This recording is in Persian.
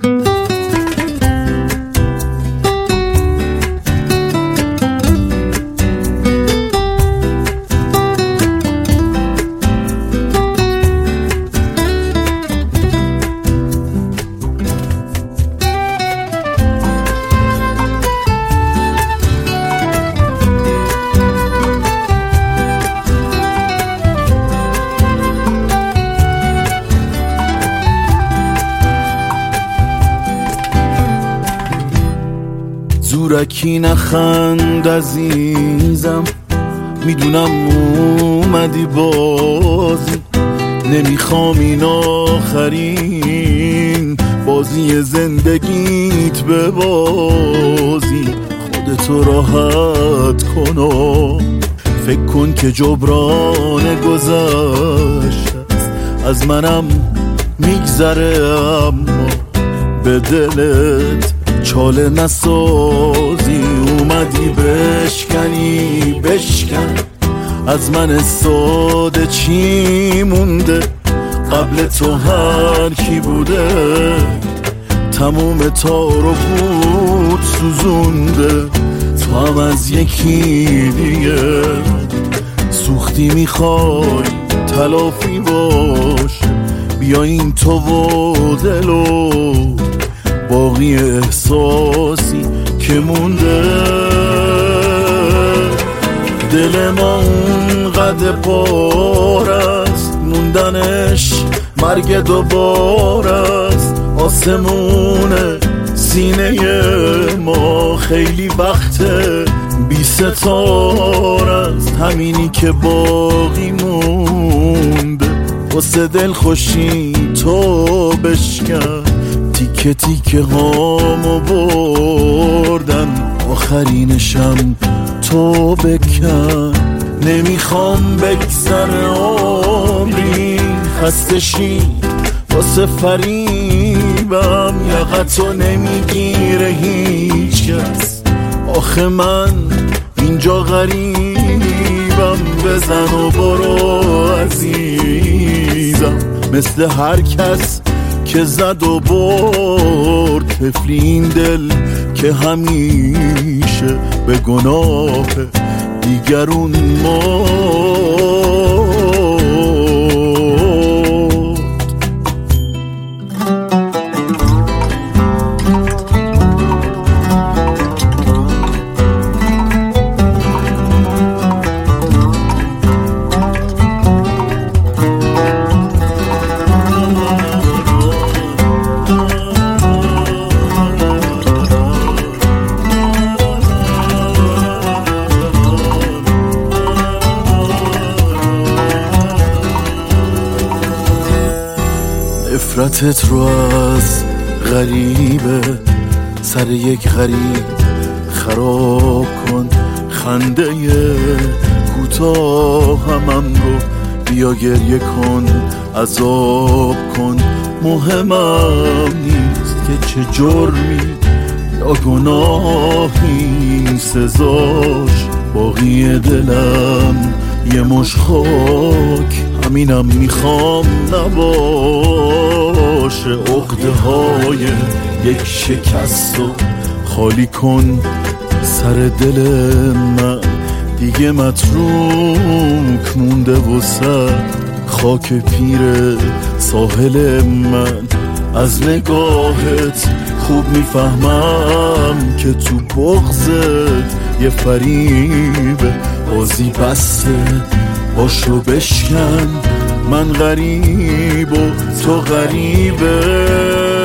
زورکی نخند عزیزم، میدونم اومدی بازی، نمیخوام این آخرین بازی زندگیت ببازی. خودتو راحت کن و فکر کن که جبران گذشته از منم میگذره، اما به دلت چاله نسازی. اومدی بشکن از من ساده چی مونده، قبل تو هر کی بوده تموم تار و پود سوزونده. تو هم از یکی دیگه سوختی، میخوای تلافی باش، بیاین تو و دل و باقی احساسی که مونده. دل ما اونقدر پار است، موندنش مرگ دوباره است. آسمون سینه ما خیلی وقته بی ستاره است، همینی که باقی مونده. واسه دل خوشی تو بشکن، تیکه تیکه هامو بردن، آخرینشم تو بکن. نمیخوام بگذره عمری خسته شی واسه فریبم، یقتو نمیگیره هیچ کس. آخه من اینجا غریبم، بزن و برو عزیزم، مثل هر کس که زد و برد. طفلی این دل که همیشه به گناه دیگرون مرد. نفرتت رو از غریبه سر یک غریب خراب کن، خنده کوتاه همم رو بیا گریه کن، عذاب کن. مهمم نیست که چه جرمی یا گناهی سزاش، باقی دلم یه مش خاک، همینم میخوام نباشه. عقده های یک شکست و خالی کن سر دل من، دیگه متروک مونده وسط خاک پیر ساحل من. از نگاهت خوب میفهمم که تو بغضت یه فریبه، بازی بسته باشو بشکن، من غریب و تو غریبه.